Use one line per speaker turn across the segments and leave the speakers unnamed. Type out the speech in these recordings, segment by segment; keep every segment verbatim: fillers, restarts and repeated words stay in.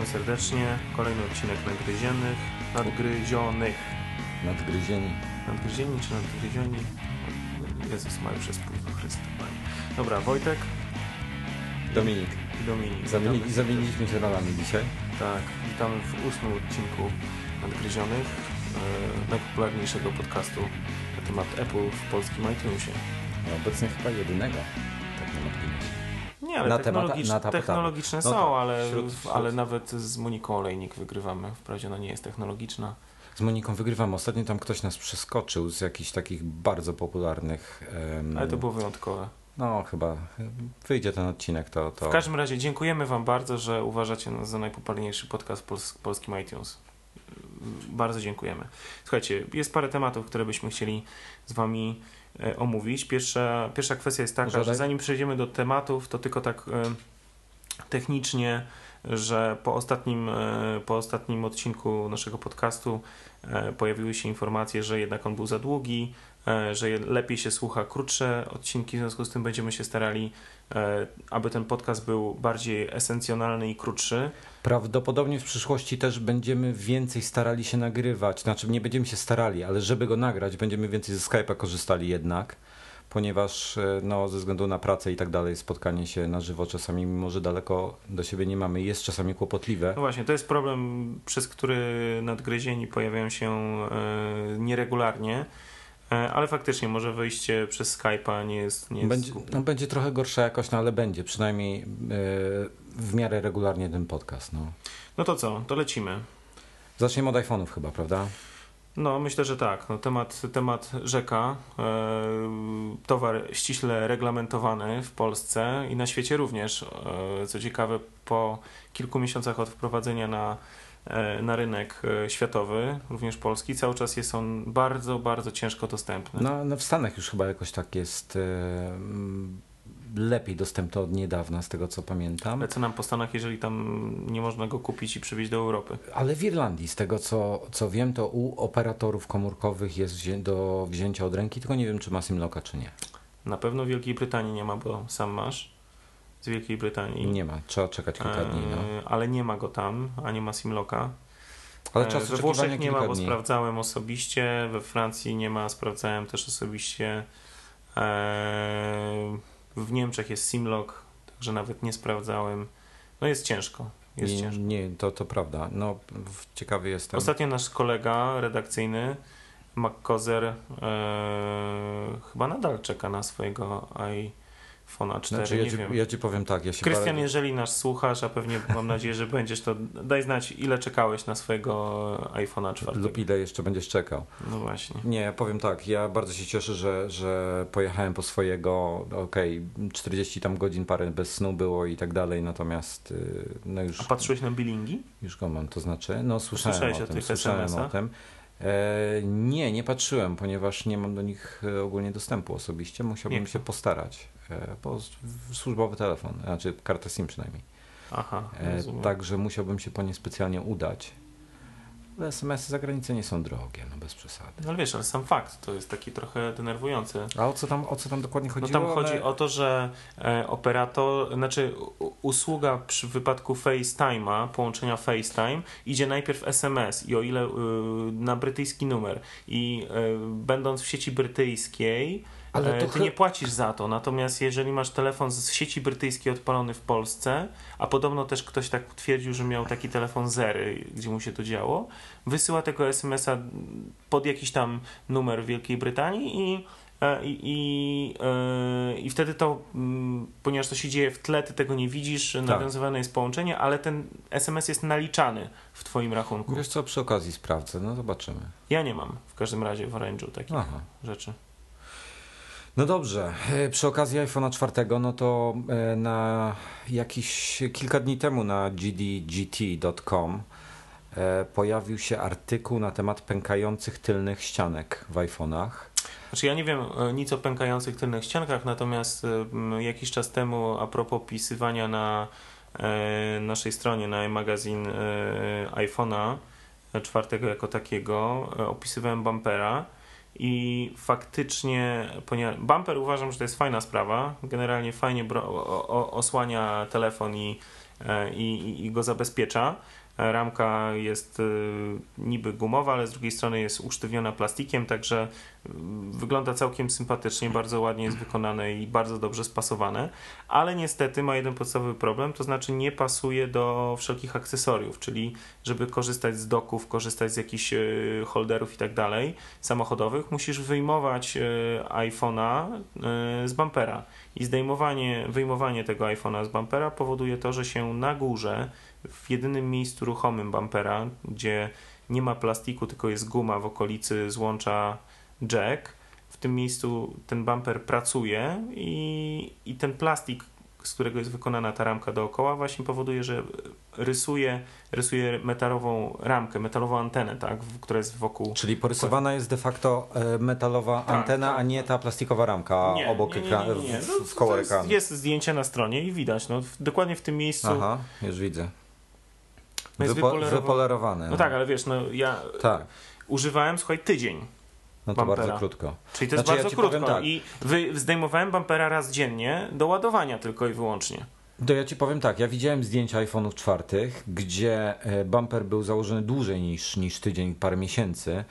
witamy serdecznie. Kolejny odcinek Nadgryzionych. Nadgryzionych.
Nadgryzieni.
Nadgryzieni czy nadgryzioni? Jezus Maria, przez pół Chrysta. Dobra, Wojtek.
Dominik.
I Dominik.
Zamieni, zamieniliśmy się rolami dzisiaj.
Tak, witamy w ósmym odcinku Nadgryzionych, e, najpopularniejszego podcastu na temat Apple w polskim iTunesie.
No, obecnie chyba jedynego, tak na marginesie.
Nie, ale
na
technologicz,
temata, na
technologiczne
no
są,
tak,
ale,
wśród, wśród...
ale nawet z Moniką Olejnik wygrywamy. Wprawdzie ona nie jest technologiczna.
Z Moniką wygrywamy. Ostatnio tam ktoś nas przeskoczył z jakichś takich bardzo popularnych... Um...
Ale to było wyjątkowe.
No chyba wyjdzie ten odcinek, to, to...
W każdym razie dziękujemy wam bardzo, że uważacie nas za najpopularniejszy podcast w pols- polskim iTunes. Bardzo dziękujemy. Słuchajcie, jest parę tematów, które byśmy chcieli z wami e, omówić. Pierwsza, pierwsza kwestia jest taka, Żadaj. że zanim przejdziemy do tematów, to tylko tak e, technicznie, że po ostatnim, e, po ostatnim odcinku naszego podcastu e, pojawiły się informacje, że jednak on był za długi, że lepiej się słucha krótsze odcinki, w związku z tym będziemy się starali, aby ten podcast był bardziej esencjonalny i krótszy.
Prawdopodobnie w przyszłości też będziemy więcej starali się nagrywać, znaczy nie będziemy się starali, ale żeby go nagrać, będziemy więcej ze Skype'a korzystali jednak, ponieważ no, ze względu na pracę i tak dalej, spotkanie się na żywo czasami, mimo że daleko do siebie nie mamy, jest czasami kłopotliwe.
No właśnie, to jest problem, przez który nadgryzieni pojawiają się nieregularnie. Ale faktycznie może wyjście przez Skype'a nie jest... Nie jest
będzie, no, będzie trochę gorsza jakość, no ale będzie przynajmniej yy, w miarę regularnie ten podcast. No.
no to co? To lecimy.
Zaczniemy od iPhone'ów chyba, prawda?
No myślę, że tak. No, temat, temat rzeka, yy, towar ściśle reglamentowany w Polsce i na świecie również. Yy, co ciekawe, po kilku miesiącach od wprowadzenia na na rynek światowy, również polski, cały czas jest on bardzo, bardzo ciężko dostępny.
No, no w Stanach już chyba jakoś tak jest e, lepiej dostępny od niedawna, z tego co pamiętam.
Ale co nam po Stanach, jeżeli tam nie można go kupić i przywieźć do Europy?
Ale w Irlandii, z tego co, co wiem, to u operatorów komórkowych jest wzię- do wzięcia od ręki, tylko nie wiem, czy ma SIM-locka, czy nie.
Na pewno w Wielkiej Brytanii nie ma, bo sam masz. Z Wielkiej Brytanii.
Nie ma, trzeba czekać kilka dni. No.
Ale nie ma go tam, a nie ma SIM-locka.
Ale czas
we Włoszech nie ma, bo
dni.
sprawdzałem osobiście, we Francji nie ma, sprawdzałem też osobiście. W Niemczech jest SIM-lock, także nawet nie sprawdzałem. No jest ciężko. Jest
nie,
ciężko.
nie, to, to prawda. No, ciekawy jestem.
Ostatnio nasz kolega redakcyjny, McCozer, e, chyba nadal czeka na swojego iPhone'a cztery,
znaczy, ja,
nie
ci,
wiem.
ja ci powiem tak. Ja się
Krystian,
parę...
jeżeli nas słuchasz, a pewnie mam nadzieję, że będziesz, to daj znać, ile czekałeś na swojego iPhone'a cztery.
Lub ile jeszcze będziesz czekał.
No właśnie.
Nie, ja powiem tak, ja bardzo się cieszę, że, że pojechałem po swojego, okej, okay, czterdzieści tam godzin parę bez snu było i tak dalej, natomiast no już...
A patrzyłeś na billingi?
Już go mam, to znaczy, no słyszałem
Słyszałeś
o,
o
tym,
tych
słyszałem
es em esach?
o tym. E, nie, nie patrzyłem, ponieważ nie mam do nich ogólnie dostępu osobiście, musiałbym
nie.
się postarać, e, bo służbowy telefon, znaczy kartę SIM przynajmniej.
Aha,
e, Także musiałbym się po nie specjalnie udać. Ale es em esy za granicę nie są drogie, no bez przesady.
No ale wiesz, ale sam fakt to jest taki trochę denerwujący.
A o co tam, o co tam dokładnie chodziło?
No tam
ale...
chodzi o to, że e, operator, znaczy u, usługa przy wypadku FaceTime'a, połączenia FaceTime, idzie najpierw es em es i o ile y, na brytyjski numer i y, będąc w sieci brytyjskiej, ale to ty ch- nie płacisz za to, natomiast jeżeli masz telefon z sieci brytyjskiej odpalony w Polsce, a podobno też ktoś tak twierdził, że miał taki telefon Zery, gdzie mu się to działo, wysyła tego es em esa pod jakiś tam numer w Wielkiej Brytanii i I, i, i wtedy to, ponieważ to się dzieje w tle, ty tego nie widzisz, tak. Nawiązywane jest połączenie, ale ten es em es jest naliczany w twoim rachunku.
Wiesz co, przy okazji sprawdzę, no zobaczymy.
Ja nie mam w każdym razie w Orange'u takich Aha. rzeczy.
No dobrze, przy okazji iPhone'a czwartego, no to na jakiś kilka dni temu na g d g t kropka com pojawił się artykuł na temat pękających tylnych ścianek w iPhone'ach.
Znaczy ja nie wiem nic o pękających tylnych ściankach, natomiast jakiś czas temu a propos opisywania na naszej stronie, na magazyn iPhone'a czwartego jako takiego, opisywałem bumpera. I faktycznie, ponieważ bumper uważam, że to jest fajna sprawa, generalnie fajnie bro- o- o- osłania telefon i i, i go zabezpiecza. Ramka jest niby gumowa, ale z drugiej strony jest usztywniona plastikiem, także wygląda całkiem sympatycznie, bardzo ładnie jest wykonane i bardzo dobrze spasowane, ale niestety ma jeden podstawowy problem, to znaczy nie pasuje do wszelkich akcesoriów, czyli żeby korzystać z doków, korzystać z jakichś holderów i tak dalej samochodowych, musisz wyjmować iPhone'a z bumpera i zdejmowanie, wyjmowanie tego iPhone'a z bumpera powoduje to, że się na górze w jedynym miejscu ruchomym bumpera, gdzie nie ma plastiku, tylko jest guma w okolicy złącza jack, w tym miejscu ten bumper pracuje i, i ten plastik, z którego jest wykonana ta ramka dookoła, właśnie powoduje, że rysuje, rysuje metalową ramkę, metalową antenę, tak, która jest wokół.
Czyli porysowana jest de facto metalowa tak, antena, tak, a nie ta plastikowa ramka
nie,
obok ekranu,
w,
no, w koło ekranu.
Jest zdjęcie na stronie i widać, no, dokładnie w tym miejscu.
Aha, już widzę.
No
Wypo, wypolerowane. wypolerowane.
No, no tak, ale wiesz, no ja
tak.
używałem, słuchaj, tydzień.
No to
bumpera.
Bardzo krótko.
Czyli to jest
znaczy,
bardzo
ja
krótko
tak.
i wy, zdejmowałem bumpera raz dziennie do ładowania tylko i wyłącznie.
To ja ci powiem tak, ja widziałem zdjęcia iPhone'ów czwartych, gdzie bumper był założony dłużej niż, niż tydzień, parę miesięcy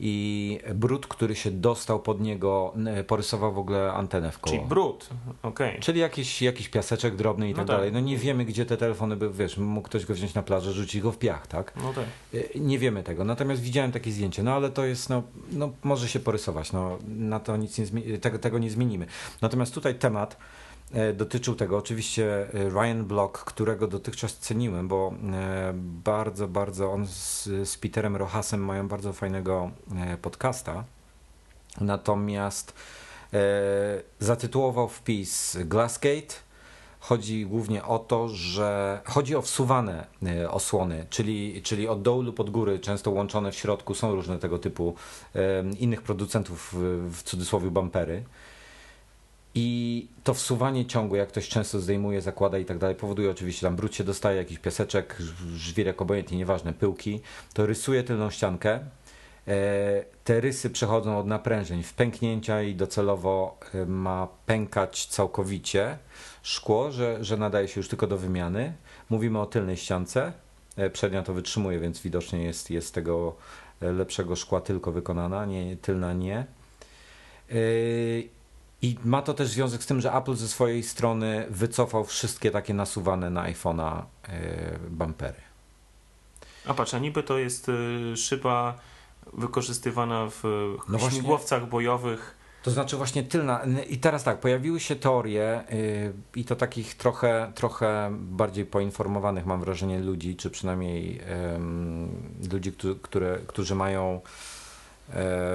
i brud, który się dostał pod niego, porysował w ogóle antenę w koło.
Czyli brud, okej. Okay.
Czyli jakiś, jakiś piaseczek drobny i tak,
no tak
dalej. No nie wiemy, gdzie te telefony były, wiesz, mógł ktoś go wziąć na plażę, rzucić go w piach, tak?
No tak.
Nie wiemy tego, natomiast widziałem takie zdjęcie, no ale to jest, no, no może się porysować, no na to nic nie zmieni- tego, tego nie zmienimy. Natomiast tutaj temat dotyczył tego, oczywiście Ryan Block, którego dotychczas ceniłem, bo bardzo, bardzo on z, z Peterem Rohasem mają bardzo fajnego podcasta, natomiast e, zatytułował wpis Glassgate. Chodzi głównie o to, że chodzi o wsuwane osłony, czyli, czyli od dołu lub od góry, często łączone w środku, są różne tego typu e, innych producentów, w cudzysłowie bumpery. I to wsuwanie ciągłe, jak ktoś często zdejmuje, zakłada i tak dalej, powoduje oczywiście, tam brud się dostaje, jakiś piaseczek, żwirek, obojętnie, nieważne, pyłki, to rysuje tylną ściankę. Te rysy przechodzą od naprężeń w pęknięcia i docelowo ma pękać całkowicie szkło, że, że nadaje się już tylko do wymiany. Mówimy o tylnej ściance, przednia to wytrzymuje, więc widocznie jest, jest tego lepszego szkła tylko wykonana, nie, tylna nie. I ma to też związek z tym, że Apple ze swojej strony wycofał wszystkie takie nasuwane na iPhone'a bumpery. A
patrz, a niby to jest szyba wykorzystywana w
no
śmigłowcach
właśnie,
bojowych.
To znaczy właśnie tylna. I teraz tak, pojawiły się teorie yy, i to takich trochę, trochę bardziej poinformowanych, mam wrażenie, ludzi, czy przynajmniej yy, ludzi, którzy, które, którzy mają yy,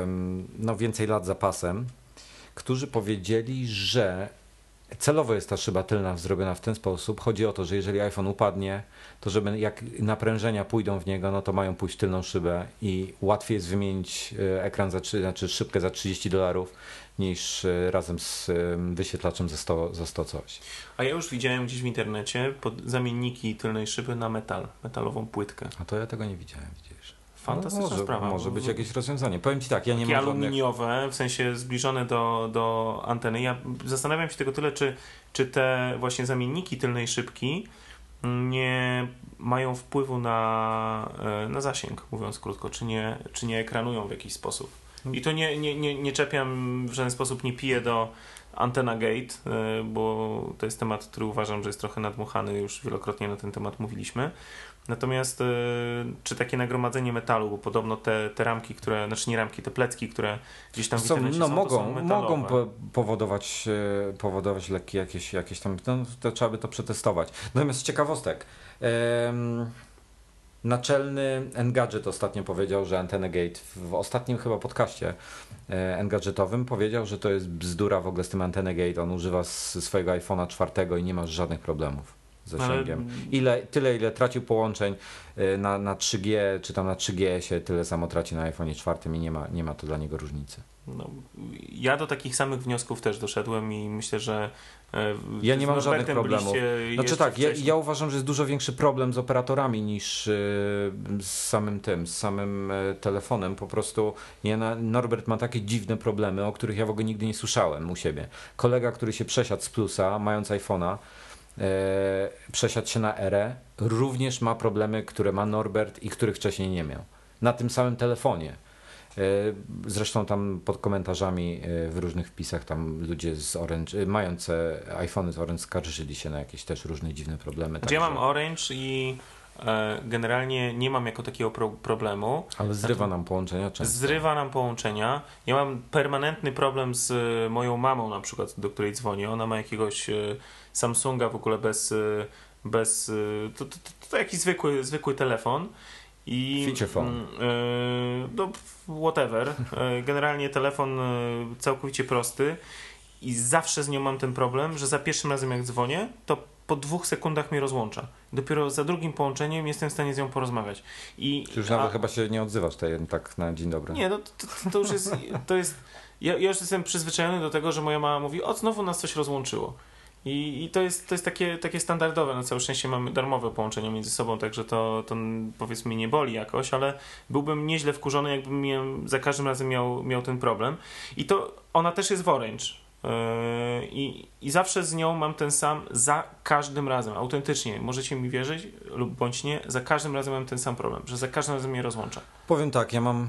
no więcej lat za pasem, którzy powiedzieli, że celowo jest ta szyba tylna zrobiona w ten sposób. Chodzi o to, że jeżeli iPhone upadnie, to żeby jak naprężenia pójdą w niego, no to mają pójść tylną szybę i łatwiej jest wymienić ekran za, znaczy szybkę za trzydzieści dolarów niż razem z wyświetlaczem za sto, za sto coś.
A ja już widziałem gdzieś w internecie pod zamienniki tylnej szyby na metal, metalową płytkę.
A to ja tego nie widziałem, widzisz.
Fantastyczna
no może,
sprawa.
Może być jakieś rozwiązanie. Powiem ci tak, ja nie
mam
aluminiowe,
żadnych... w sensie zbliżone do, do anteny. Ja zastanawiam się tylko tyle, czy, czy te właśnie zamienniki tylnej szybki nie mają wpływu na, na zasięg, mówiąc krótko, czy nie, czy nie ekranują w jakiś sposób. I to nie, nie, nie, nie czepiam w żaden sposób, nie piję do Antenna Gate, bo to jest temat, który uważam, że jest trochę nadmuchany, już wielokrotnie na ten temat mówiliśmy. Natomiast czy takie nagromadzenie metalu, bo podobno te, te ramki, które, znaczy nie ramki, te plecki, które gdzieś tam w
są,
internecie
no,
są,
mogą,
to są metalowe.
mogą po, powodować, powodować lekkie jakieś, jakieś tam, no, to trzeba by to przetestować. Natomiast z ciekawostek, em, naczelny Engadget ostatnio powiedział, że Antenna Gate w ostatnim chyba podcaście Engadgetowym powiedział, że to jest bzdura w ogóle z tym Antenna Gate, on używa swojego iPhone'a czwartego i nie ma żadnych problemów z zasięgiem. Ale... Ile, tyle, ile tracił połączeń na, na trzy G, czy tam na trzy G się tyle samo traci na iPhone'ie czwartym i nie ma, nie ma to dla niego różnicy.
No, ja do takich samych wniosków też doszedłem i myślę, że
ja nie mam żadnych problemów. Znaczy tak, ja, ja uważam, że jest dużo większy problem z operatorami niż z samym tym, z samym telefonem. Po prostu ja, Norbert ma takie dziwne problemy, o których ja w ogóle nigdy nie słyszałem u siebie. Kolega, który się przesiadł z Plusa, mając iPhone'a, przesiadł się na erę, również ma problemy, które ma Norbert i których wcześniej nie miał. Na tym samym telefonie. Zresztą tam pod komentarzami w różnych wpisach tam ludzie z Orange, mające iPhony z Orange, skarżyli się na jakieś też różne dziwne problemy.
Znaczy, ja mam Orange i e, generalnie nie mam jako takiego pro, problemu.
Ale zrywa nam połączenia często.
Zrywa nam połączenia. Ja mam permanentny problem z moją mamą na przykład, do której dzwonię. Ona ma jakiegoś Samsunga w ogóle bez... bez to, to, to, to jakiś zwykły, zwykły telefon. I
feature phone.
Yy, no, whatever. Yy, generalnie telefon yy, całkowicie prosty i zawsze z nią mam ten problem, że za pierwszym razem jak dzwonię, to po dwóch sekundach mnie rozłącza. Dopiero za drugim połączeniem jestem w stanie z nią porozmawiać. I,
Czy już nawet a... chyba się nie odzywasz tutaj tak na dzień dobry.
Nie, no to, to, to już jest... To jest ja, ja już jestem przyzwyczajony do tego, że moja mama mówi, o, znowu nas coś rozłączyło. I, i to jest, to jest takie, takie standardowe. Na całe szczęście mamy darmowe połączenia między sobą, także to, to powiedzmy nie boli jakoś, ale byłbym nieźle wkurzony, jakbym miał, za każdym razem miał, miał ten problem. I to ona też jest w Orange. Yy, i, I zawsze z nią mam ten sam za każdym razem, autentycznie, możecie mi wierzyć lub bądź nie, za każdym razem mam ten sam problem, że za każdym razem mnie rozłącza.
Powiem tak, ja mam...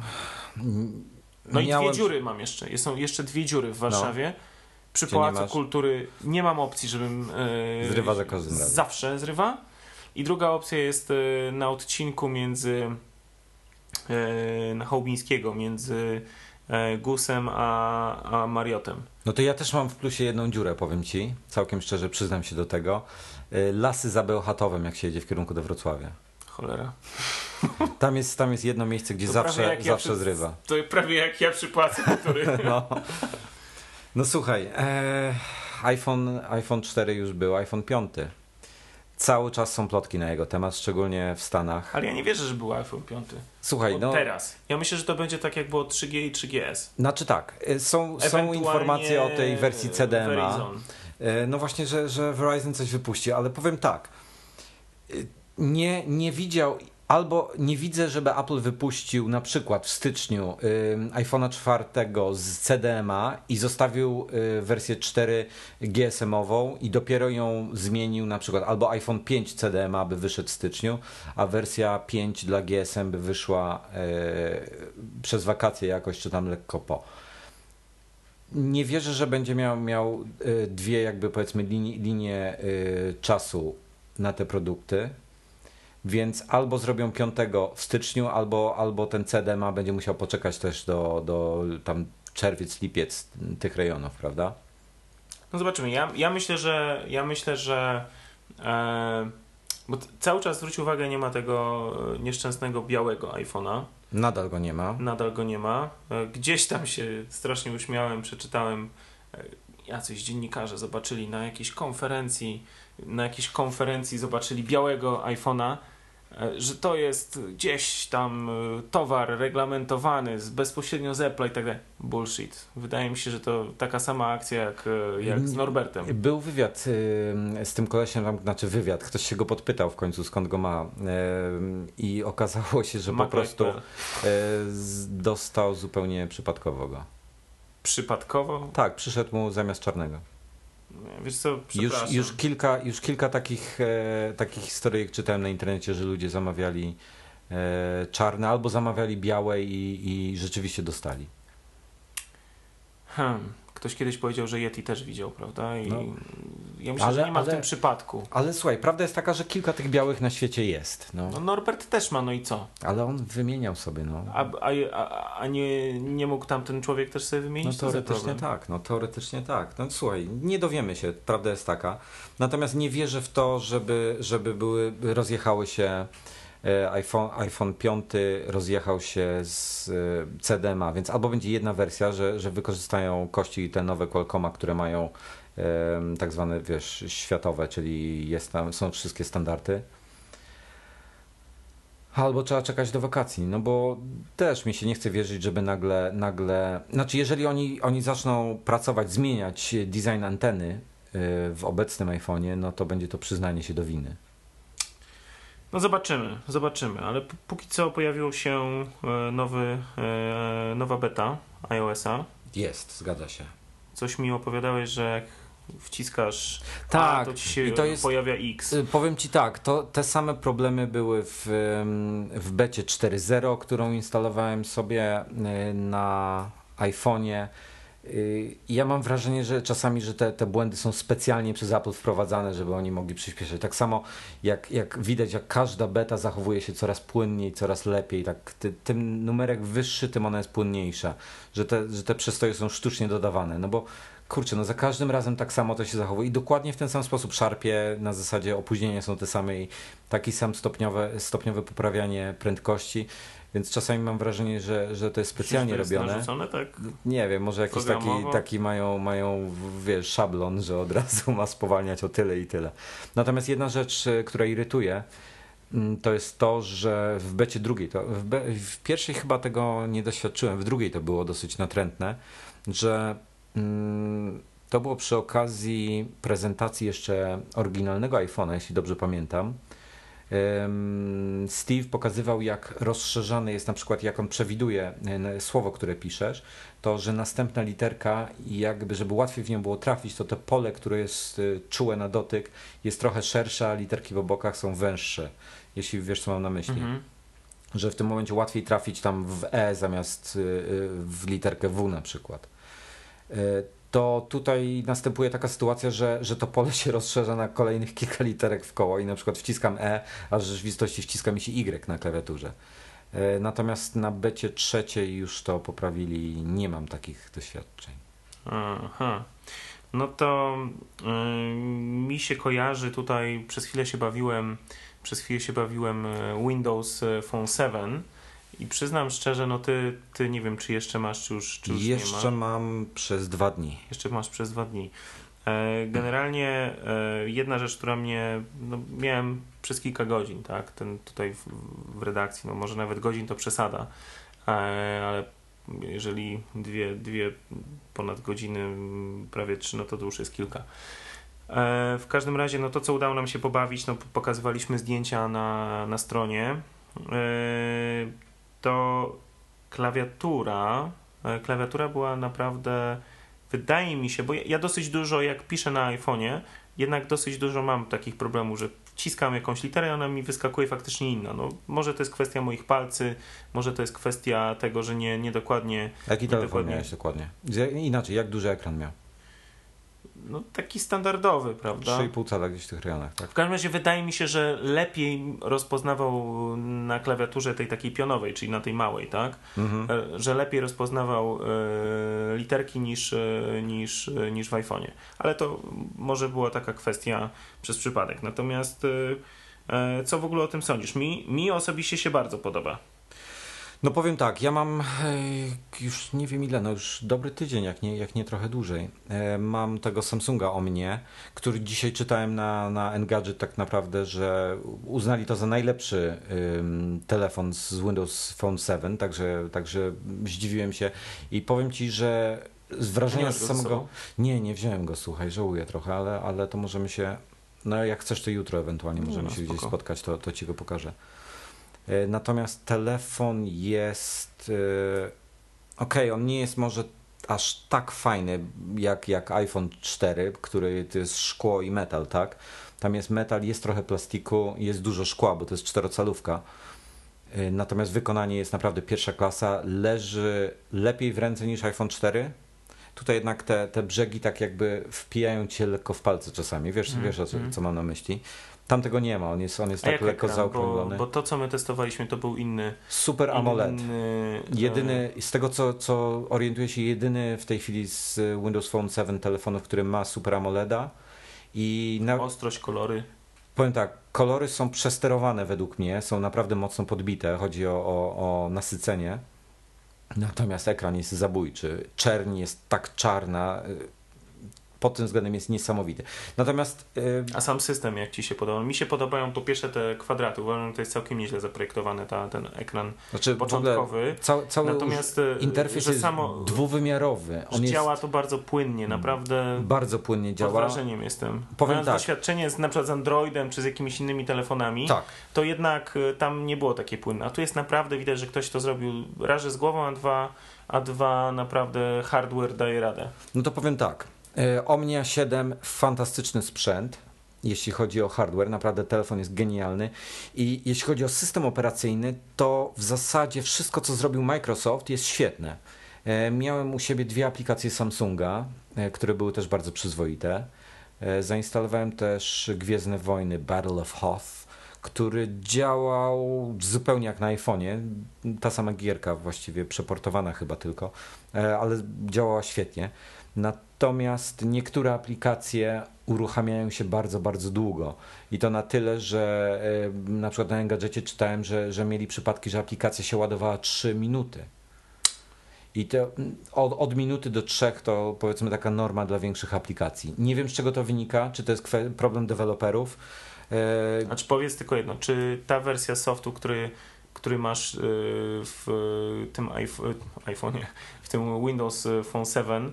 No Miałem... i dwie dziury mam jeszcze, są jeszcze dwie dziury w Warszawie. No. Przy Pałacu masz... Kultury nie mam opcji, żebym yy,
zrywa za każdym razem.
Zawsze zrywa. I druga opcja jest yy, na odcinku między yy, na Chałubińskiego, między yy, Gusem a, a Mariotem.
No to ja też mam w plusie jedną dziurę, powiem ci. Całkiem szczerze przyznam się do tego. Yy, Lasy za Bełchatowem, jak się jedzie w kierunku do Wrocławia.
Cholera.
Tam jest, tam jest jedno miejsce, gdzie to zawsze, zawsze
ja
zrywa.
Przy, to prawie jak ja przy Pałacu Kultury.
No. No słuchaj, e, iPhone, iPhone cztery już był, iPhone pięć. Cały czas są plotki na jego temat, szczególnie w Stanach.
Ale ja nie wierzę, że był iPhone pięć.
Słuchaj, no
teraz. Ja myślę, że to będzie tak jak było trzy G i trzy G S.
Znaczy tak, są, są informacje o tej wersji C D M A. Verizon. No właśnie, że, że Verizon coś wypuści, ale powiem tak. Nie, nie widział... Albo nie widzę, żeby Apple wypuścił na przykład w styczniu y, iPhone'a czwartego z C D M A i zostawił y, wersję cztery G S M-ową i dopiero ją zmienił na przykład albo iPhone pięć C D M A by wyszedł w styczniu, a wersja pięć dla G S M by wyszła y, przez wakacje jakoś, czy tam lekko po. Nie wierzę, że będzie miał, miał y, dwie jakby powiedzmy linie, linie y, czasu na te produkty. Więc albo zrobią piątego w styczniu, albo, albo ten C D M A będzie musiał poczekać też do, do tam czerwiec, lipiec tych rejonów, prawda?
No zobaczymy. Ja, ja myślę, że ja myślę, że e, bo cały czas zwróć uwagę, nie ma tego nieszczęsnego białego iPhone'a.
Nadal go nie ma.
Nadal go nie ma. E, gdzieś tam się strasznie uśmiałem, przeczytałem, e, jacyś dziennikarze zobaczyli na jakiejś konferencji, na jakiejś konferencji zobaczyli białego iPhone'a, że to jest gdzieś tam towar reglamentowany z, bezpośrednio z Apple'a i tak dalej. Bullshit. Wydaje mi się, że to taka sama akcja jak, jak z Norbertem.
Był wywiad z tym kolesiem, tam, znaczy wywiad, ktoś się go podpytał w końcu skąd go ma i okazało się, że po prostu dostał zupełnie przypadkowo go.
Przypadkowo?
Tak, przyszedł mu zamiast czarnego.
Wiesz co,
już, już kilka, już kilka takich, e, takich historyjek czytałem na internecie, że ludzie zamawiali e, czarne albo zamawiali białe i, i rzeczywiście dostali.
Hmm. Ktoś kiedyś powiedział, że Yeti też widział, prawda? I
no.
ja myślę, ale, że nie ma ale, w tym przypadku.
Ale słuchaj, prawda jest taka, że kilka tych białych na świecie jest. No,
no Norbert też ma, no i co?
Ale on wymieniał sobie, no.
A, a, a, a nie, nie mógł tamten człowiek też sobie wymienić?
No teoretycznie tak, no teoretycznie tak. No słuchaj, nie dowiemy się, prawda jest taka. Natomiast nie wierzę w to, żeby, żeby były, rozjechały się iPhone, iPhone pięć rozjechał się z C D M A, więc albo będzie jedna wersja, że, że wykorzystają kości te nowe Qualcomma, które mają um, tak zwane, wiesz, światowe, czyli jest tam, są wszystkie standardy. Albo trzeba czekać do wakacji, no bo też mi się nie chce wierzyć, żeby nagle, nagle, znaczy jeżeli oni, oni zaczną pracować, zmieniać design anteny w obecnym iPhone'ie, no to będzie to przyznanie się do winy.
No zobaczymy, zobaczymy, ale p- póki co pojawił się nowy, nowa beta iOS-a.
Jest, zgadza się.
Coś mi opowiadałeś, że jak wciskasz
tak,
A, to ci się
i to jest,
pojawia X.
Powiem ci tak, to te same problemy były w, w becie cztery zero, którą instalowałem sobie na iPhone'ie. Ja mam wrażenie, że czasami, że te, te błędy są specjalnie przez Apple wprowadzane, żeby oni mogli przyspieszyć. Tak samo jak, jak widać, jak każda beta zachowuje się coraz płynniej, coraz lepiej. Tak, ty, tym numerek wyższy, tym ona jest płynniejsza. Że te, że te przestoje są sztucznie dodawane. No bo kurczę, no za każdym razem tak samo to się zachowuje i dokładnie w ten sam sposób szarpie, na zasadzie opóźnienia są te same i taki sam stopniowe, stopniowe poprawianie prędkości. Więc czasami mam wrażenie, że, że to jest specjalnie
to jest
robione.
narzucone, tak?
Nie wiem, może jakiś taki, taki mają, mają, wiesz, szablon, że od razu ma spowalniać o tyle i tyle. Natomiast jedna rzecz, która irytuje, to jest to, że w becie drugiej, to w, be, w pierwszej chyba tego nie doświadczyłem, w drugiej to było dosyć natrętne, że mm, to było przy okazji prezentacji jeszcze oryginalnego iPhone'a, jeśli dobrze pamiętam. Steve pokazywał, jak rozszerzany jest na przykład, jak on przewiduje słowo, które piszesz, to, że następna literka, jakby żeby łatwiej w nią było trafić, to to pole, które jest czułe na dotyk, jest trochę szersze, a literki w obokach są węższe, jeśli wiesz, co mam na myśli. Mhm. Że w tym momencie łatwiej trafić tam w E zamiast w literkę W na przykład. To tutaj następuje taka sytuacja, że, że to pole się rozszerza na kolejnych kilka literek w koło i na przykład wciskam E, a w rzeczywistości wciska mi się Y na klawiaturze. Natomiast na becie trzeciej już to poprawili, nie mam takich doświadczeń.
Aha. No to yy, mi się kojarzy tutaj, przez chwilę się bawiłem, przez chwilę się bawiłem Windows Phone siedem. I przyznam szczerze, no ty, ty nie wiem, czy jeszcze masz, czy już, czy już
jeszcze
nie masz.
Jeszcze mam przez dwa dni.
Jeszcze masz przez dwa dni. Generalnie jedna rzecz, która mnie, no miałem przez kilka godzin, tak, ten tutaj w, w redakcji, no może nawet godzin to przesada, ale jeżeli dwie, dwie ponad godziny, prawie trzy, no to to już jest kilka. W każdym razie, no to co udało nam się pobawić, no pokazywaliśmy zdjęcia na, na stronie. To klawiatura, klawiatura była naprawdę, wydaje mi się, bo ja, ja dosyć dużo, jak piszę na iPhone'ie, jednak dosyć dużo mam takich problemów, że wciskam jakąś literę i ona mi wyskakuje faktycznie inna. No, może to jest kwestia moich palcy, może to jest kwestia tego, że nie, nie dokładnie...
Jaki telefon dokładnie... miałeś dokładnie? Inaczej, jak duży ekran miał?
No taki standardowy, prawda?
trzy i pół cala gdzieś w tych rejonach, tak?
W każdym razie wydaje mi się, że lepiej rozpoznawał na klawiaturze tej takiej pionowej, czyli na tej małej, tak? Mhm. Że lepiej rozpoznawał e, literki niż, e, niż, e, niż w iPhone'ie. Ale to może była taka kwestia przez przypadek. Natomiast e, co w ogóle o tym sądzisz? Mi, mi osobiście się bardzo podoba.
No powiem tak, ja mam już nie wiem ile, no już dobry tydzień, jak nie, jak nie trochę dłużej. Mam tego Samsunga o mnie, który dzisiaj czytałem na, na Engadget tak naprawdę, że uznali to za najlepszy um, telefon z Windows Phone siedem, także, także zdziwiłem się i powiem Ci, że z wrażenia z samego... Nie, nie wziąłem go, słuchaj, żałuję trochę, ale, ale to możemy się, no jak chcesz to jutro ewentualnie możemy no, się spoko. Gdzieś spotkać, to, to Ci go pokażę. Natomiast telefon jest ok, on nie jest może aż tak fajny jak, jak iPhone cztery, który to jest szkło i metal, tak? Tam jest metal, jest trochę plastiku, jest dużo szkła, bo to jest czterocalówka. Natomiast wykonanie jest naprawdę pierwsza klasa, leży lepiej w ręce niż iPhone cztery. Tutaj jednak te, te brzegi tak jakby wpijają cię lekko w palce czasami, wiesz, mm, wiesz o co, mm. co mam na myśli. Tam tego nie ma, on jest, on jest tak lekko ekran? zaokrąglony.
Bo, bo to, co my testowaliśmy, to był inny...
Super AMOLED. Inny, jedyny, z tego co, co orientuję się, jedyny w tej chwili z Windows Phone siedem telefonów, który ma Super AMOLEDa. I na...
Ostrość, kolory.
Powiem tak, kolory są przesterowane według mnie, są naprawdę mocno podbite, chodzi o, o, o nasycenie. Natomiast ekran jest zabójczy. Czerń jest tak czarna... Pod tym względem jest niesamowity. Natomiast... Yy...
A sam system jak Ci się podoba? Mi się podobają po pierwsze te kwadraty. Uważam, że to jest całkiem nieźle zaprojektowany ta, ten ekran
znaczy,
początkowy.
Cały, cały
Natomiast
interfejs jest samo, dwuwymiarowy.
On działa jest... to bardzo płynnie, naprawdę.
Bardzo płynnie działa.
Pod wrażeniem jestem.
Powiem
Mając
tak.
doświadczenie z, na przykład z Androidem czy z jakimiś innymi telefonami,
tak.
to jednak tam nie było takie płynne. A tu jest naprawdę widać, że ktoś to zrobił raz, że z głową, a dwa, a dwa naprawdę hardware daje radę.
No to powiem tak. Omnia siedem, fantastyczny sprzęt, jeśli chodzi o hardware, naprawdę telefon jest genialny i jeśli chodzi o system operacyjny, to w zasadzie wszystko, co zrobił Microsoft, jest świetne. Miałem u siebie dwie aplikacje Samsunga, które były też bardzo przyzwoite. Zainstalowałem też Gwiezdne Wojny Battle of Hoth, który działał zupełnie jak na iPhone'ie. Ta sama gierka właściwie, przeportowana chyba tylko, ale działała świetnie. Natomiast niektóre aplikacje uruchamiają się bardzo, bardzo długo. I to na tyle, że na przykład na Engadżecie czytałem, że, że mieli przypadki, że aplikacja się ładowała trzy minuty. I to od, od minuty do trzech to powiedzmy taka norma dla większych aplikacji. Nie wiem, z czego to wynika, czy to jest problem deweloperów.
Znaczy powiedz tylko jedno, czy ta wersja softu, który, który masz w tym iPhone'ie, w tym Windows Phone siedem,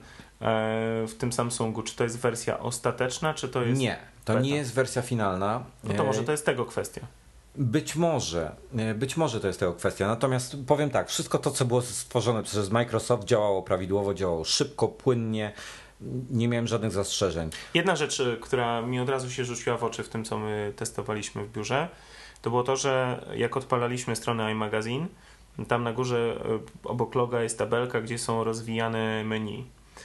w tym Samsungu, czy to jest wersja ostateczna, czy to jest...
Nie, to
beta?
nie jest wersja finalna.
No to może to jest tego kwestia.
Być może, być może to jest tego kwestia, natomiast powiem tak, wszystko to, co było stworzone przez Microsoft, działało prawidłowo, działało szybko, płynnie, nie miałem żadnych zastrzeżeń.
Jedna rzecz, która mi od razu się rzuciła w oczy w tym, co my testowaliśmy w biurze, to było to, że jak odpalaliśmy stronę iMagazine, tam na górze obok loga jest tabelka, gdzie są rozwijane menu.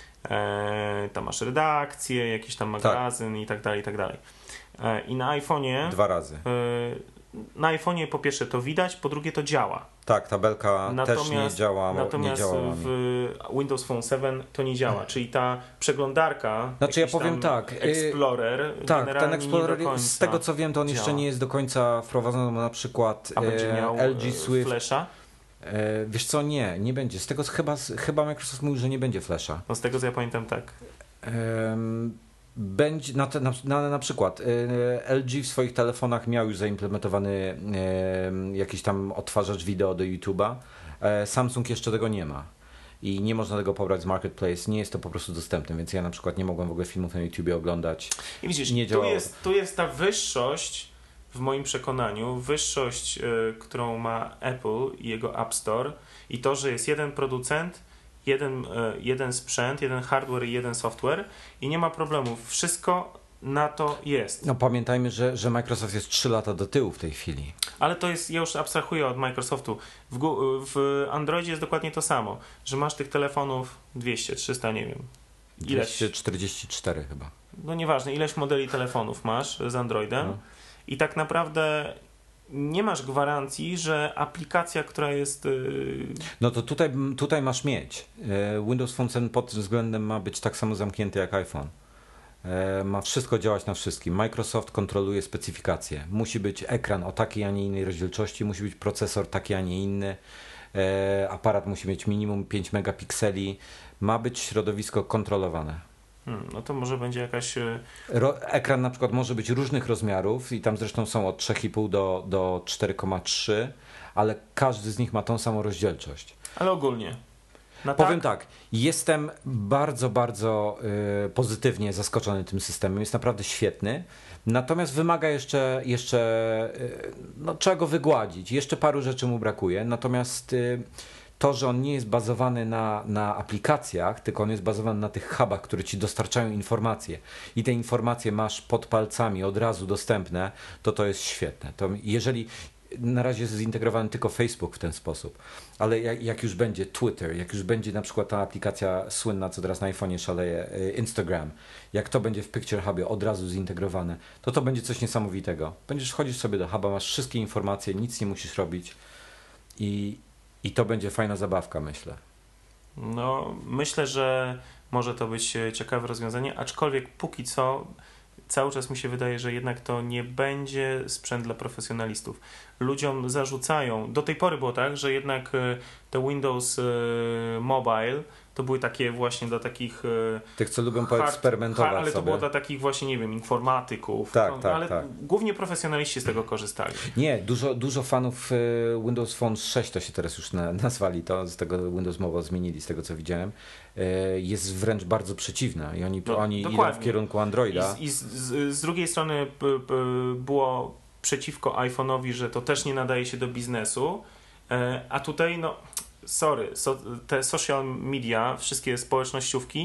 Eee, tam masz redakcję, jakiś tam magazyn tak. i tak dalej, i tak dalej. Eee, I na iPhone'ie...
Dwa razy.
Eee, na iPhone'ie po pierwsze to widać, po drugie to działa.
Tak, tabelka natomiast, też nie działa.
Natomiast
nie działa
w Windows Phone siedem to nie działa, hmm. czyli ta przeglądarka,
znaczy ja powiem tak,
Explorer,
tak, ten Explorer, z tego co wiem, to on działa. Jeszcze nie jest do końca wprowadzony, na przykład
A będzie miał
L G Swift.
Flasha?
Wiesz co, nie, nie będzie. Z tego chyba, chyba Microsoft mówił, że nie będzie Flasha.
No z tego co ja pamiętam, tak.
Um, Będzie na, te, na, na, na przykład L G w swoich telefonach miał już zaimplementowany e, jakiś tam odtwarzacz wideo do YouTube'a. E, Samsung jeszcze tego nie ma i nie można tego pobrać z Marketplace, nie jest to po prostu dostępne, więc ja na przykład nie mogłem w ogóle filmów na YouTubie oglądać.
I widzisz,
nie
tu, jest, tu jest ta wyższość, w moim przekonaniu, wyższość, y, którą ma Apple i jego App Store i to, że jest jeden producent, Jeden, jeden sprzęt, jeden hardware i jeden software i nie ma problemu. Wszystko na to jest.
No pamiętajmy, że, że Microsoft jest trzy lata do tyłu w tej chwili.
Ale to jest, ja już abstrahuję od Microsoftu. W, w Androidzie jest dokładnie to samo, że masz tych telefonów dwieście, trzysta, nie wiem.
Ileś, dwieście czterdzieści cztery chyba.
No nieważne, ileś modeli telefonów masz z Androidem no. I tak naprawdę nie masz gwarancji, że aplikacja, która jest... Yy...
No to tutaj, tutaj masz mieć. Windows Phone siedem pod tym względem ma być tak samo zamknięty jak iPhone. Ma wszystko działać na wszystkim. Microsoft kontroluje specyfikacje. Musi być ekran o takiej, a nie innej rozdzielczości, musi być procesor taki, a nie inny. Aparat musi mieć minimum pięć megapikseli. Ma być środowisko kontrolowane.
Hmm, no to może będzie jakaś...
Ro- ekran na przykład może być różnych rozmiarów i tam zresztą są od trzy i pół do, do cztery przecinek trzy, ale każdy z nich ma tą samą rozdzielczość.
Ale ogólnie.
Na Powiem tak, tak jestem bardzo, bardzo y, pozytywnie zaskoczony tym systemem. Jest naprawdę świetny. Natomiast wymaga jeszcze, jeszcze y, no, trzeba go wygładzić. Jeszcze paru rzeczy mu brakuje. Natomiast y, to, że on nie jest bazowany na, na aplikacjach, tylko on jest bazowany na tych hubach, które ci dostarczają informacje i te informacje masz pod palcami od razu dostępne, to to jest świetne. To jeżeli na razie jest zintegrowany tylko Facebook w ten sposób, ale jak, jak już będzie Twitter, jak już będzie na przykład ta aplikacja słynna, co teraz na iPhone'ie szaleje, Instagram, jak to będzie w Picture Hubie od razu zintegrowane, to to będzie coś niesamowitego. Będziesz wchodzić sobie do huba, masz wszystkie informacje, nic nie musisz robić i I to będzie fajna zabawka, myślę.
No, myślę, że może to być ciekawe rozwiązanie, aczkolwiek póki co cały czas mi się wydaje, że jednak to nie będzie sprzęt dla profesjonalistów. Ludziom zarzucają, do tej pory było tak, że jednak te Windows Mobile to były takie właśnie dla takich...
Tych, co lubią poeksperymentować
hard, ale
sobie.
to było dla takich właśnie, nie wiem, informatyków.
Tak,
no,
tak,
ale
tak.
głównie profesjonaliści z tego korzystali.
Nie, dużo, dużo fanów Windows Phone sześć to się teraz już na, nazwali, to z tego Windows Mobile zmienili, z tego co widziałem. Jest wręcz bardzo przeciwna i oni, no, oni idą w kierunku Androida.
I, i z, z, z drugiej strony p, p, było przeciwko iPhone'owi, że to też nie nadaje się do biznesu, a tutaj no sorry, so, te social media, wszystkie społecznościówki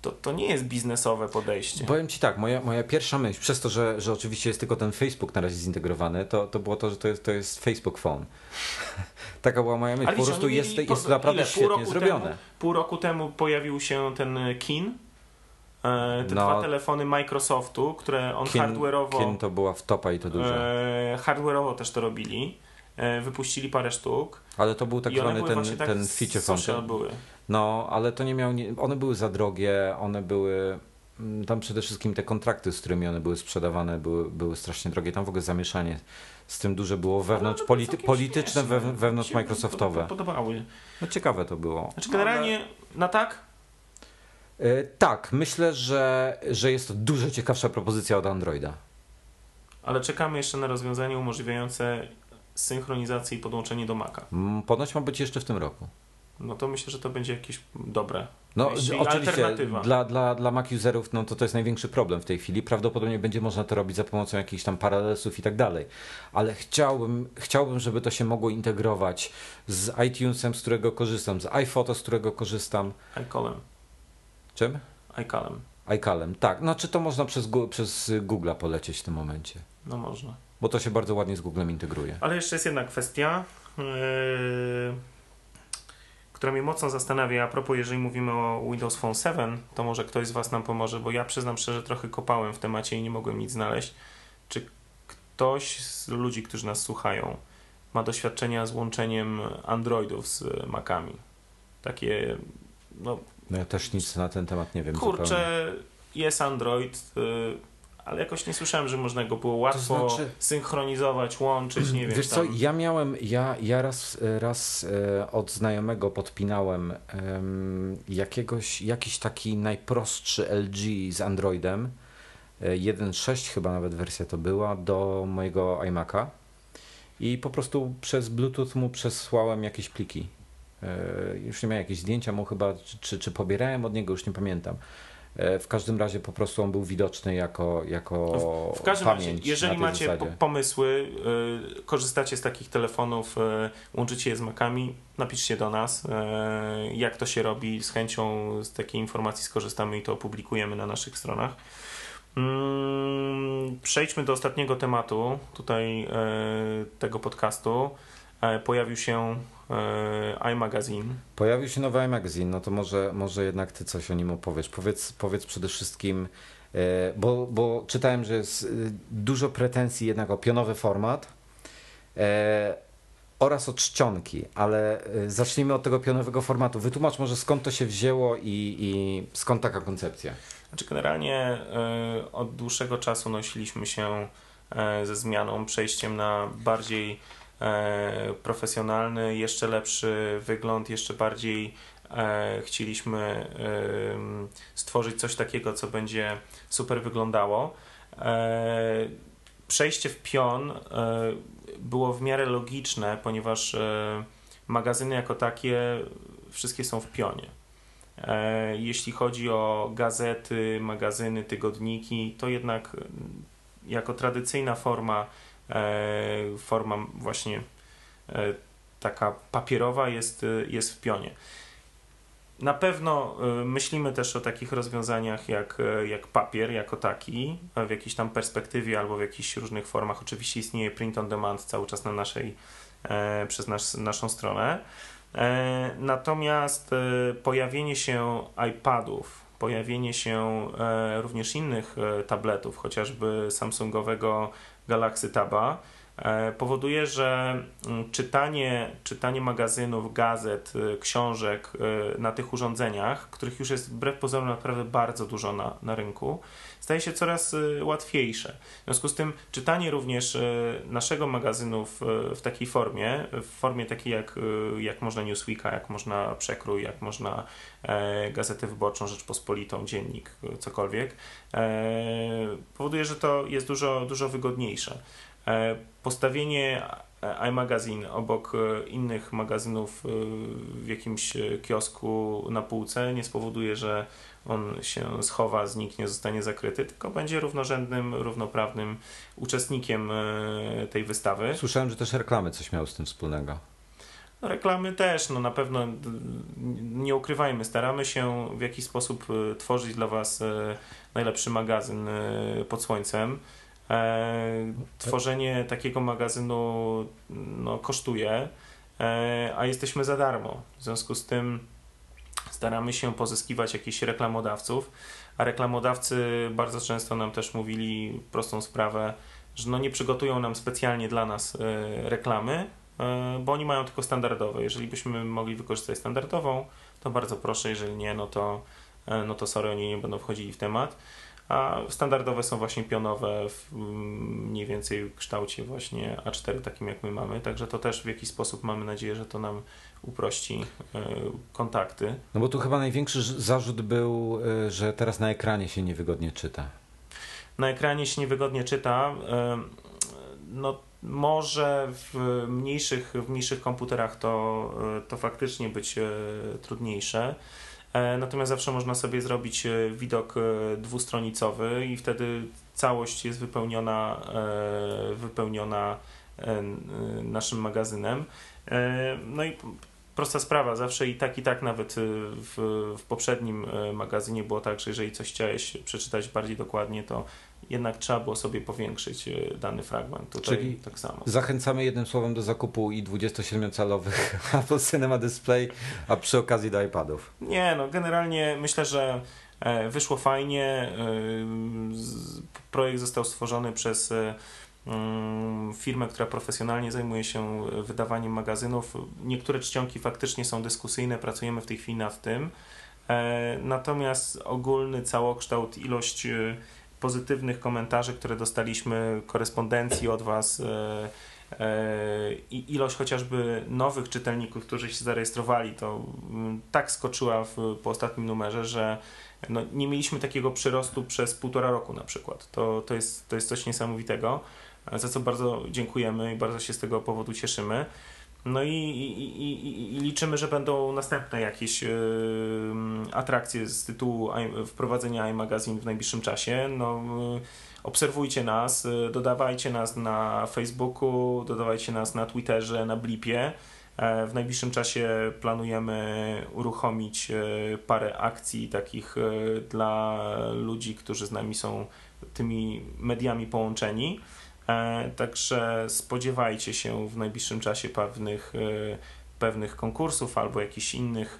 to, to nie jest biznesowe podejście.
Powiem ci tak, moja, moja pierwsza myśl, przez to, że, że oczywiście jest tylko ten Facebook na razie zintegrowany, to, to było to, że to jest, to jest Facebook Phone. Taka była moja myśl.
Ale
po
widzisz,
prostu
oni
jest,
mieli
jest
po-
to naprawdę
ile? Pół
świetnie
roku
zrobione.
Temu, pół roku temu pojawił się ten Kin, e, te
No.
dwa telefony Microsoftu, które on
Kin,
hardware'owo...
Kin to była wtopa i to dużo.
E, hardware'owo też to robili. E, wypuścili parę sztuk.
Ale to był tak
I one
zwany
były
ten,
właśnie tak
ten feature phone.
social były.
No, ale to nie miał. Nie, one były za drogie, one były. mm, Tam przede wszystkim te kontrakty, z którymi one były sprzedawane, były, były strasznie drogie. Tam w ogóle zamieszanie z tym duże było wewnątrz,
Ale one były
polity,
całkiem
polityczne,
śmieszne.
wewn- wewnątrz
Mi się
Microsoftowe.
Podobały.
No ciekawe to było.
Znaczy generalnie na tak?
E, tak, myślę, że, że jest to dużo ciekawsza propozycja od Androida.
Ale czekamy jeszcze na rozwiązanie umożliwiające synchronizację i podłączenie do Maca.
Mm, Ponoć ma być jeszcze w tym roku.
No to myślę, że to będzie jakieś dobre.
No
Jeśli
oczywiście
alternatywa.
dla, dla, dla Mac userów no to to jest największy problem w tej chwili. Prawdopodobnie będzie można to robić za pomocą jakichś tam paralelsów i tak dalej. Ale chciałbym, chciałbym, żeby to się mogło integrować z iTunesem, z którego korzystam, z iPhoto, z którego korzystam.
iCallem.
Czym?
iCallem.
iCallem, tak. No czy to można przez, Gu- przez Google'a polecieć w tym momencie?
No można.
Bo to się bardzo ładnie z Googlem integruje.
Ale jeszcze jest jedna kwestia, yy, która mnie mocno zastanawia. A propos, jeżeli mówimy o Windows Phone siedem, to może ktoś z Was nam pomoże, bo ja przyznam szczerze, trochę kopałem w temacie i nie mogłem nic znaleźć. Czy ktoś z ludzi, którzy nas słuchają, ma doświadczenia z łączeniem Androidów z Macami? Takie, no
No ja też nic na ten temat nie wiem. zupełnie.
kurczę, jest Android, yy, ale jakoś nie słyszałem, że można go było łatwo
znaczy-
synchronizować, łączyć, nie wiem.
Wiesz co,
tam.
ja miałem, ja, ja raz, raz e, od znajomego podpinałem em, jakiegoś, jakiś taki najprostszy L G z Androidem, e, jeden przecinek sześć chyba nawet wersja to była, do mojego iMac'a i po prostu przez Bluetooth mu przesłałem jakieś pliki. E, już nie miałem jakieś zdjęcia mu chyba, czy, czy, czy pobierałem od niego, już nie pamiętam. E, w każdym razie po prostu on był widoczny jako, jako
W, w każdym
pamięć.
razie, jeżeli
na tej
macie po,
zasadzie.
pomysły, y, korzystacie z takich telefonów, y, łączycie je z Macami, napiszcie do nas, y, jak to się robi. Z chęcią z takiej informacji skorzystamy i to opublikujemy na naszych stronach. Mm, przejdźmy do ostatniego tematu tutaj y, tego podcastu. Y, pojawił się y, iMagazine.
Pojawił się nowy iMagazine, no to może, może jednak ty coś o nim opowiesz. Powiedz, powiedz przede wszystkim, e, bo, bo czytałem, że jest e, dużo pretensji jednak o pionowy format e, oraz o czcionki, ale e, zacznijmy od tego pionowego formatu. Wytłumacz może skąd to się wzięło i, i skąd taka koncepcja.
Znaczy generalnie y, od dłuższego czasu nosiliśmy się y, ze zmianą, przejściem na bardziej y, profesjonalny, jeszcze lepszy wygląd, jeszcze bardziej y, chcieliśmy y, stworzyć coś takiego, co będzie super wyglądało. Y, przejście w pion y, było w miarę logiczne, ponieważ y, magazyny jako takie wszystkie są w pionie. Jeśli chodzi o gazety, magazyny, tygodniki, to jednak jako tradycyjna forma, forma właśnie taka papierowa jest, jest w pionie. Na pewno myślimy też o takich rozwiązaniach jak, jak papier jako taki, w jakiejś tam perspektywie albo w jakichś różnych formach. Oczywiście istnieje print on demand cały czas na naszej, przez nasz, naszą stronę. Natomiast pojawienie się iPadów, pojawienie się również innych tabletów, chociażby Samsungowego Galaxy Taba, powoduje, że czytanie, czytanie magazynów, gazet, książek na tych urządzeniach, których już jest wbrew pozorom naprawdę bardzo dużo na, na rynku, staje się coraz łatwiejsze. W związku z tym czytanie również naszego magazynu w, w takiej formie, w formie takiej jak, jak można Newsweeka, jak można Przekrój, jak można e, Gazetę Wyborczą, Rzeczpospolitą, Dziennik, cokolwiek, e, powoduje, że to jest dużo, dużo wygodniejsze. E, postawienie iMagazine obok innych magazynów w jakimś kiosku na półce nie spowoduje, że on się schowa, zniknie, zostanie zakryty, tylko będzie równorzędnym, równoprawnym uczestnikiem tej wystawy.
Słyszałem, że też reklamy coś miały z tym wspólnego.
No, reklamy też, no na pewno nie ukrywajmy, staramy się w jakiś sposób tworzyć dla Was najlepszy magazyn pod słońcem. Tworzenie takiego magazynu no, kosztuje, a jesteśmy za darmo. W związku z tym staramy się pozyskiwać jakichś reklamodawców, a reklamodawcy bardzo często nam też mówili prostą sprawę, że no nie przygotują nam specjalnie dla nas reklamy, bo oni mają tylko standardowe. Jeżeli byśmy mogli wykorzystać standardową, to bardzo proszę, jeżeli nie, no to, no to sorry, oni nie będą wchodzili w temat. A standardowe są właśnie pionowe w mniej więcej w kształcie właśnie A cztery, takim jak my mamy, także to też w jakiś sposób mamy nadzieję, że to nam uprości kontakty.
No bo tu chyba największy zarzut był, że teraz na ekranie się niewygodnie czyta.
Na ekranie się niewygodnie czyta, no może w mniejszych, w mniejszych komputerach to, to faktycznie być trudniejsze. Natomiast zawsze można sobie zrobić widok dwustronicowy i wtedy całość jest wypełniona, wypełniona naszym magazynem. No i prosta sprawa, zawsze i tak, i tak nawet w, w poprzednim magazynie było tak, że jeżeli coś chciałeś przeczytać bardziej dokładnie, to jednak trzeba było sobie powiększyć dany fragment. Tutaj
Czyli
tak samo.
Zachęcamy jednym słowem do zakupu i dwudziestosiedmiocalowych Apple Cinema Display, a przy okazji do iPadów.
Nie, no generalnie myślę, że wyszło fajnie. Projekt został stworzony przez firmę, która profesjonalnie zajmuje się wydawaniem magazynów. Niektóre czcionki faktycznie są dyskusyjne, pracujemy w tej chwili nad tym. Natomiast ogólny całokształt, ilość pozytywnych komentarzy, które dostaliśmy, korespondencji od Was i ilość chociażby nowych czytelników, którzy się zarejestrowali, to tak skoczyła w, po ostatnim numerze, że no, nie mieliśmy takiego przyrostu przez półtora roku na przykład. To, to, jest, to jest coś niesamowitego, za co bardzo dziękujemy i bardzo się z tego powodu cieszymy. No i, i, i, i liczymy, że będą następne jakieś yy, atrakcje z tytułu wprowadzenia iMagazine w najbliższym czasie. No, yy, obserwujcie nas, yy, dodawajcie nas na Facebooku, dodawajcie nas na Twitterze, na Blipie. Yy, w najbliższym czasie planujemy uruchomić yy, parę akcji takich yy, dla ludzi, którzy z nami są tymi mediami połączeni. Także spodziewajcie się w najbliższym czasie pewnych, pewnych konkursów albo jakichś innych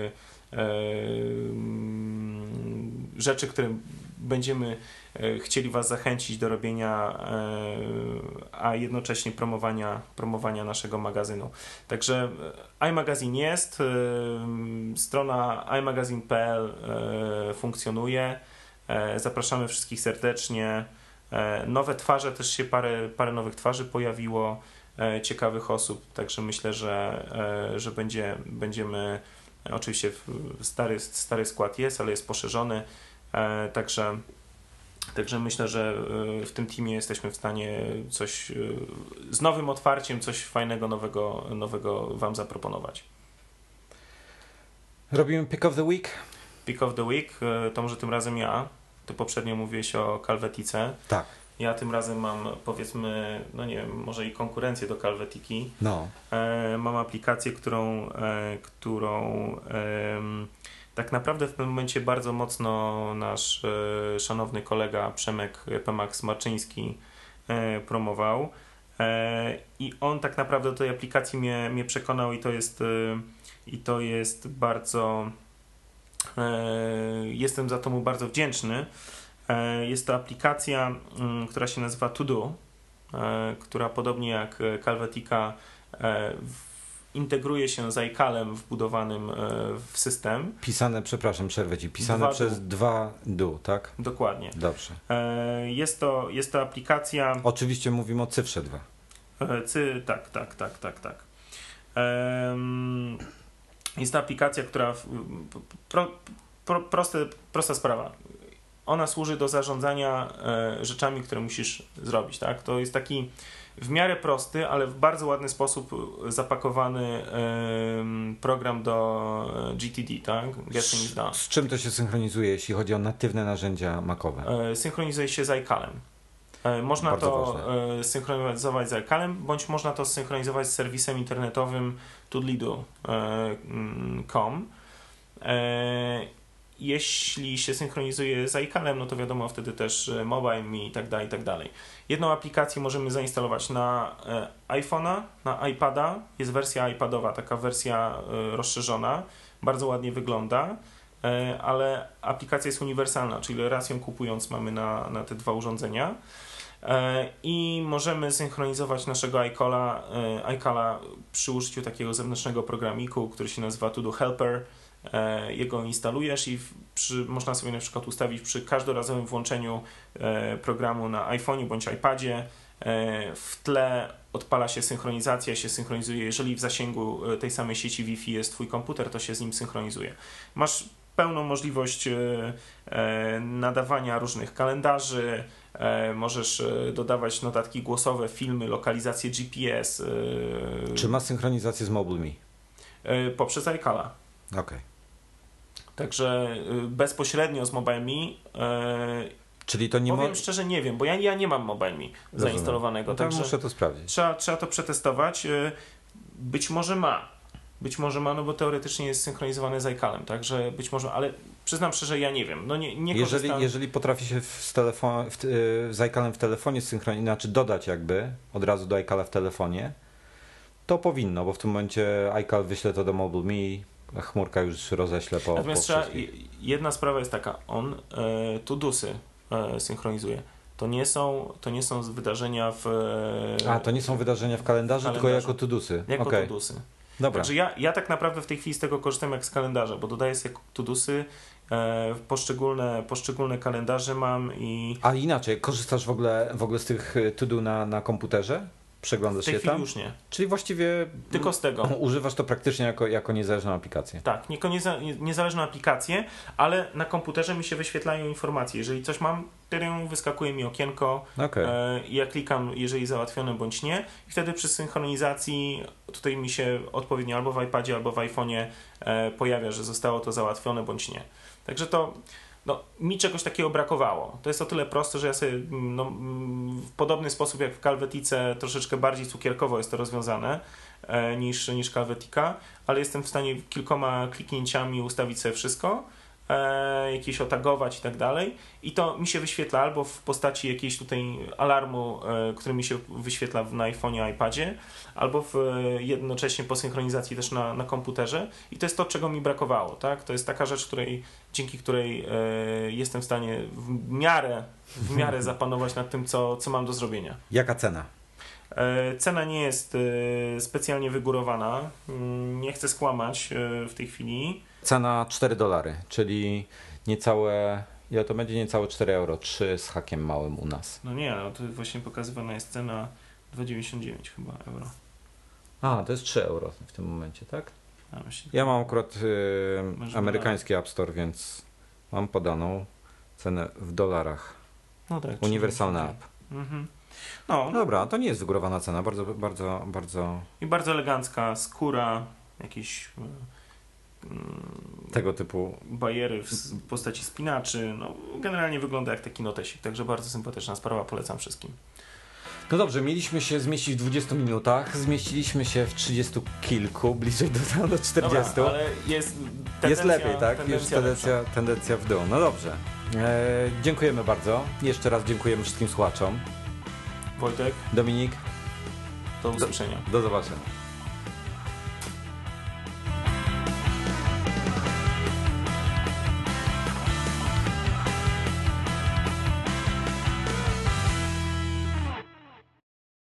rzeczy, które będziemy chcieli Was zachęcić do robienia, a jednocześnie promowania, promowania naszego magazynu. Także iMagazine jest, strona i magazine kropka p l funkcjonuje. Zapraszamy wszystkich serdecznie. Nowe twarze, też się parę, parę nowych twarzy pojawiło, ciekawych osób, także myślę, że, że będzie, będziemy, oczywiście stary, stary skład jest, ale jest poszerzony, także, także myślę, że w tym teamie jesteśmy w stanie coś z nowym otwarciem, coś fajnego, nowego, nowego Wam zaproponować.
Robimy Pick of the Week?
Pick of the Week, to może tym razem ja. Ty poprzednio mówiłeś o Calvetice.
Tak. Ja
tym razem mam, powiedzmy, no nie wiem, może i konkurencję do Calvetiki.
No.
E, mam aplikację, którą, e, którą e, tak naprawdę w tym momencie bardzo mocno nasz e, szanowny kolega Przemek Pemax Marczyński e, promował. E, I on tak naprawdę do tej aplikacji mnie, mnie przekonał i to jest, e, i to jest bardzo... Jestem za to mu bardzo wdzięczny. Jest to aplikacja, która się nazywa To Do, która podobnie jak Calvetica integruje się z iCalem wbudowanym w system.
Pisane, przepraszam, przerwę Ci, pisane
dwa
przez do. dwa do, tak?
Dokładnie.
Dobrze.
Jest to, jest to aplikacja...
Oczywiście mówimy o cyfrze dwa.
Cy, tak, tak, tak, tak, tak. Jest to aplikacja, która... Pro, pro, proste, prosta sprawa. Ona służy do zarządzania e, rzeczami, które musisz zrobić. Tak? To jest taki w miarę prosty, ale w bardzo ładny sposób zapakowany e, program do G T D, tak? Get Things Done.
Z czym to się synchronizuje, jeśli chodzi o natywne narzędzia macowe?
E, synchronizuje się z iCalem. Można
Bardzo
to
ważne.
synchronizować z iCalem, bądź można to synchronizować z serwisem internetowym toodledo kropka com. Jeśli się synchronizuje z iCalem, no to wiadomo wtedy też MobileMe i tak dalej, i tak dalej. Jedną aplikację możemy zainstalować na iPhone'a, na iPada. Jest wersja iPadowa, taka wersja rozszerzona. Bardzo ładnie wygląda, ale aplikacja jest uniwersalna, czyli raz ją kupując mamy na, na te dwa urządzenia. I możemy synchronizować naszego iCala, iCala przy użyciu takiego zewnętrznego programiku, który się nazywa To Do Helper. Jego instalujesz i przy, można sobie na przykład ustawić przy każdorazowym włączeniu programu na iPhone'ie bądź iPadzie. W tle odpala się synchronizacja, się synchronizuje. Jeżeli w zasięgu tej samej sieci Wi-Fi jest twój komputer, to się z nim synchronizuje. Masz pełną możliwość nadawania różnych kalendarzy, możesz dodawać notatki głosowe, filmy, lokalizację G P S.
Czy ma synchronizację z MobileMe?
Poprzez iCala.
Okej. Okay.
Także bezpośrednio z MobileMe.
Czyli to nie
Powiem
mo-
szczerze, nie wiem, bo ja, ja nie mam MobileMe zainstalowanego.
No to
także
muszę to sprawdzić.
Trzeba, trzeba to przetestować. Być może ma. Być może ma, no bo teoretycznie jest synchronizowane z iCalem, także być może, ale przyznam szczerze, ja nie wiem. No nie, nie
jeżeli,
korzystam...
jeżeli potrafi się w telefon, w, z iCalem w telefonie synchronizować, znaczy dodać jakby od razu do iCala w telefonie, to powinno, bo w tym momencie iCal wyśle to do MobileMe, a chmurka już roześle po
Natomiast
po
trzeba, jedna sprawa jest taka, on e, to-dosy e, synchronizuje. To nie są, to nie są wydarzenia w...
A, to nie są wydarzenia w kalendarzu,
kalendarzu.
tylko jako to-dosy.
Jako
okay.
to-dosy.
Dobra.
Także ja, ja tak naprawdę w tej chwili z tego korzystam jak z kalendarza, bo dodaję sobie to-dosy, e, poszczególne, poszczególne kalendarze mam i...
A inaczej, korzystasz w ogóle, w ogóle z tych to-do na, na komputerze? Przeglądasz
w tej
je
chwili
tam?
już nie.
Czyli właściwie
tylko z tego.
Używasz to praktycznie jako, jako niezależną aplikację.
Tak, nie, nie, niezależną aplikację, ale na komputerze mi się wyświetlają informacje. Jeżeli coś mam, wyskakuje mi okienko
okay.
e, i ja klikam, jeżeli załatwione bądź nie. I wtedy przy synchronizacji tutaj mi się odpowiednio albo w iPadzie, albo w iPhone'ie e, pojawia, że zostało to załatwione bądź nie. Także to no, mi czegoś takiego brakowało. To jest o tyle proste, że ja sobie no, w podobny sposób jak w Calvetice, troszeczkę bardziej cukierkowo jest to rozwiązane e, niż, niż Calvetica, ale jestem w stanie kilkoma kliknięciami ustawić sobie wszystko, e, jakieś otagować i tak dalej i to mi się wyświetla albo w postaci jakiejś tutaj alarmu, e, który mi się wyświetla na iPhone'ie, iPadzie, albo w, jednocześnie po synchronizacji też na, na komputerze i to jest to, czego mi brakowało. Tak? To jest taka rzecz, której, dzięki której e, jestem w stanie w miarę, w miarę zapanować nad tym, co, co mam do zrobienia.
Jaka cena?
E, cena nie jest e, specjalnie wygórowana. Nie chcę skłamać e, w tej chwili.
Cena cztery dolary, czyli niecałe, ile to będzie? Niecałe cztery euro, trzy z hakiem małym u nas.
No nie, no to właśnie pokazywana jest cena dwa dziewięćdziesiąt dziewięć chyba euro.
A, to jest trzy euro w tym momencie, tak?
A, myślę,
ja mam akurat y, amerykański App Store, więc mam podaną cenę w dolarach.
No tak.
Uniwersalna app.
Mhm. No,
dobra, to nie jest wygórowana cena, bardzo, bardzo, bardzo...
I bardzo elegancka skóra, jakieś
tego typu
bajery w postaci spinaczy. No, generalnie wygląda jak taki notesik, także bardzo sympatyczna sprawa, polecam wszystkim.
No dobrze, mieliśmy się zmieścić w dwudziestu minutach, zmieściliśmy się w trzydziestu kilku, bliżej do, do czterdziestu.
Dobra, ale jest tendencja,
jest lepiej, tak?
Tendencja
Już tendencja, tendencja w dół. No dobrze. E, dziękujemy bardzo. Jeszcze raz dziękujemy wszystkim słuchaczom.
Wojtek.
Dominik.
Do usłyszenia.
Do, do zobaczenia.